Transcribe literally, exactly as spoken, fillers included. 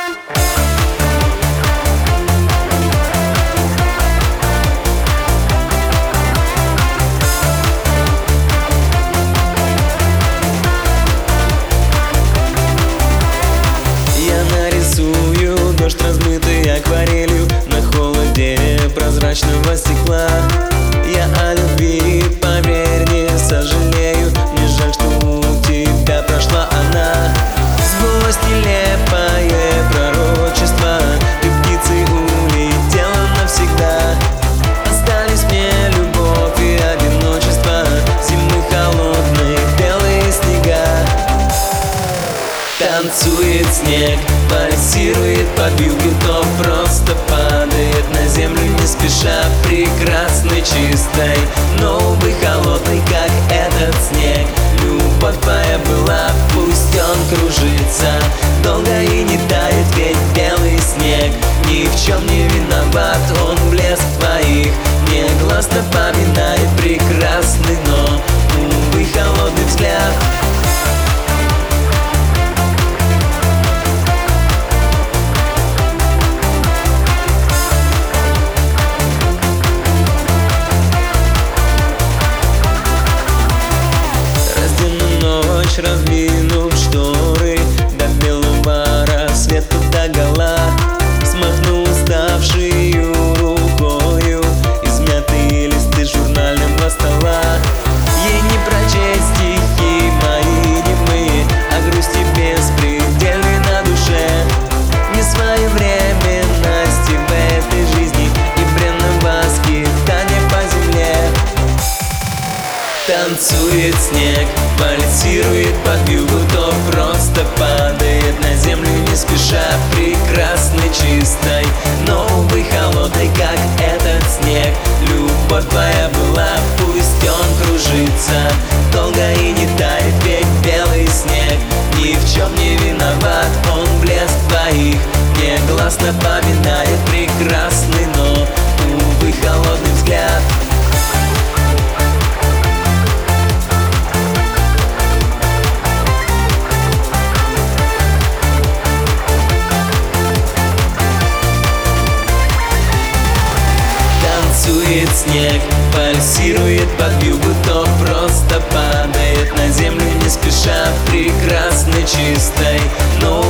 Дождь, размытый акварелью на холоде прозрачного стекла. Я о любви, поверь, не сожалею. Мне жаль, что у тебя прошла она. Сбылось нелепое пророчество. Ты птицей улетела навсегда. Остались мне любовь и одиночество. Зимы холодные, белые снега. Танцует снег, вальсирует под вьюги, то просто падает на землю не спеша. Прекрасный, чистой, но, увы, холодный, как этот снег. Любовь твоя была, пусть он кружится долго и не тает, ведь белый снег ни в чем не виноват. Он блеск твоих негласно напоминает прекрасный, но, увы, холодный взгляд. Раздвинув шторы до белого рассвета догола, смахнул уставшую рукою измятые листы журнального стола. Ей не прочесть стихи мои немые о грусти беспредельной на душе. Не своевременности в этой жизни и бренного скитания по земле. Танцует снег, вальсирует под вьюгу, то просто падает на землю не спеша. Прекрасный, чистой, но, увы, холодной, как этот снег. Любовь твоя была, пусть он кружится долго и не тает, ведь белый снег ни в чем не виноват. Он блеск твоих негласно напоминает прекрасный, но, увы, холодный взгляд. Танцует снег, вальсирует под вьюгу, то просто падает на землю не спеша. Прекрасный, чистой, но,